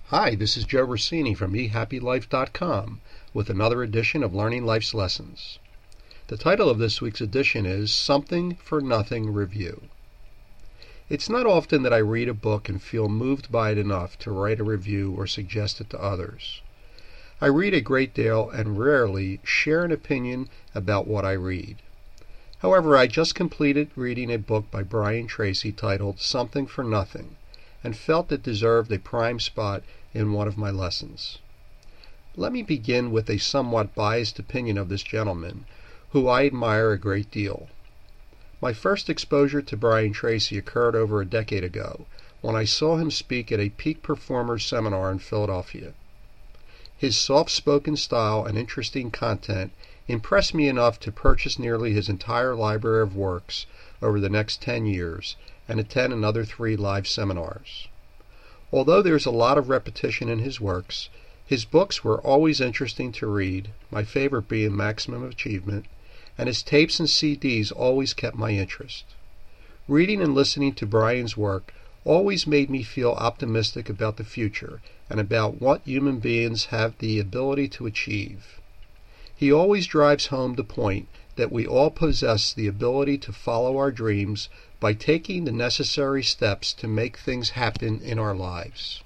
Hi, this is Joe Rossini from BeHappyLife.com with another edition of Learning Life's Lessons. The title of this week's edition is Something for Nothing Review. It's not often that I read a book and feel moved by it enough to write a review or suggest it to others. I read a great deal and rarely share an opinion about what I read. However, I just completed reading a book by Brian Tracy titled Something for Nothing, and felt it deserved a prime spot in one of my lessons. Let me begin with a somewhat biased opinion of this gentleman, who I admire a great deal. My first exposure to Brian Tracy occurred over a decade ago, when I saw him speak at a Peak Performers seminar in Philadelphia. His soft-spoken style and interesting content impressed me enough to purchase nearly his entire library of works over the next 10 years and attend another 3 live seminars. Although there's a lot of repetition in his works, his books were always interesting to read, my favorite being Maximum Achievement, and his tapes and CDs always kept my interest. Reading and listening to Brian's work always made me feel optimistic about the future and about what human beings have the ability to achieve. He always drives home the point that we all possess the ability to follow our dreams by taking the necessary steps to make things happen in our lives.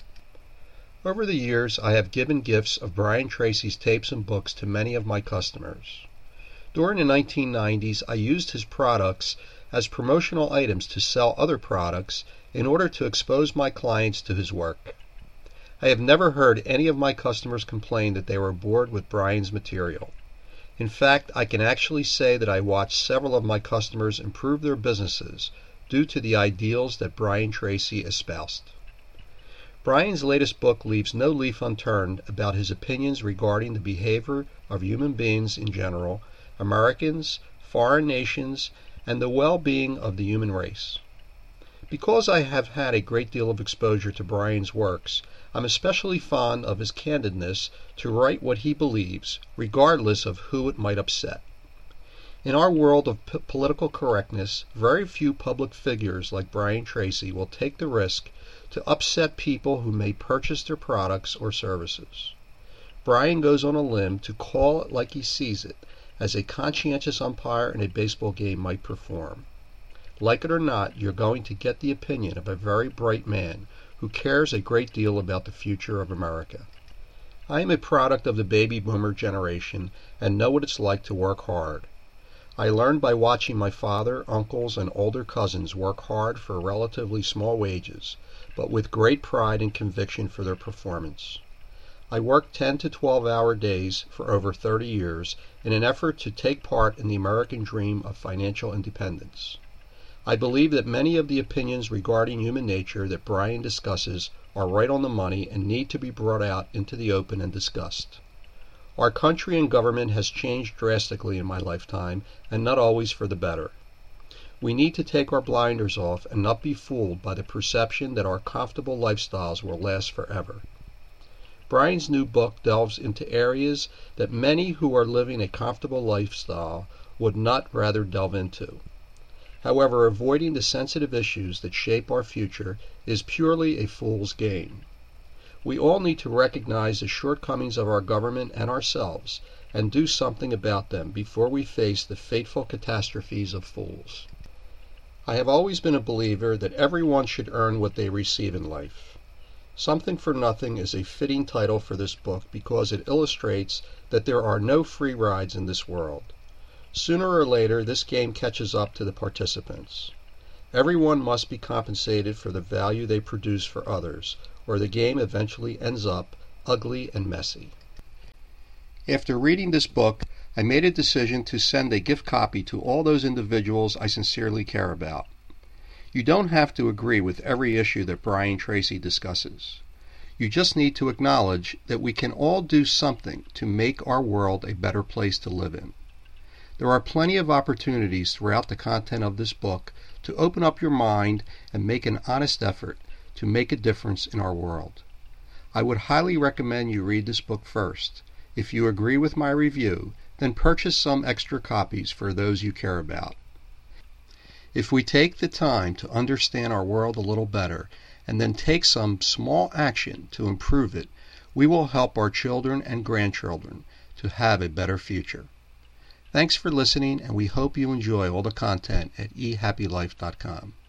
Over the years, I have given gifts of Brian Tracy's tapes and books to many of my customers. During the 1990s, I used his products as promotional items to sell other products in order to expose my clients to his work. I have never heard any of my customers complain that they were bored with Brian's material. In fact, I can actually say that I watched several of my customers improve their businesses due to the ideals that Brian Tracy espoused. Brian's latest book leaves no leaf unturned about his opinions regarding the behavior of human beings in general, Americans, foreign nations, and the well-being of the human race. Because I have had a great deal of exposure to Brian's works, I'm especially fond of his candidness to write what he believes, regardless of who it might upset. In our world of political correctness, very few public figures like Brian Tracy will take the risk to upset people who may purchase their products or services. Brian goes on a limb to call it like he sees it, as a conscientious umpire in a baseball game might perform. Like it or not, you're going to get the opinion of a very bright man who cares a great deal about the future of America. I am a product of the baby boomer generation and know what it's like to work hard. I learned by watching my father, uncles, and older cousins work hard for relatively small wages, but with great pride and conviction for their performance. I worked 10 to 12-hour days for over 30 years in an effort to take part in the American dream of financial independence. I believe that many of the opinions regarding human nature that Brian discusses are right on the money and need to be brought out into the open and discussed. Our country and government has changed drastically in my lifetime, and not always for the better. We need to take our blinders off and not be fooled by the perception that our comfortable lifestyles will last forever. Brian's new book delves into areas that many who are living a comfortable lifestyle would not rather delve into. However, avoiding the sensitive issues that shape our future is purely a fool's game. We all need to recognize the shortcomings of our government and ourselves and do something about them before we face the fateful catastrophes of fools. I have always been a believer that everyone should earn what they receive in life. Something for Nothing is a fitting title for this book because it illustrates that there are no free rides in this world. Sooner or later, this game catches up to the participants. Everyone must be compensated for the value they produce for others, or the game eventually ends up ugly and messy. After reading this book, I made a decision to send a gift copy to all those individuals I sincerely care about. You don't have to agree with every issue that Brian Tracy discusses. You just need to acknowledge that we can all do something to make our world a better place to live in. There are plenty of opportunities throughout the content of this book to open up your mind and make an honest effort to make a difference in our world. I would highly recommend you read this book first. If you agree with my review, then purchase some extra copies for those you care about. If we take the time to understand our world a little better and then take some small action to improve it, we will help our children and grandchildren to have a better future. Thanks for listening, and we hope you enjoy all the content at ehappylife.com.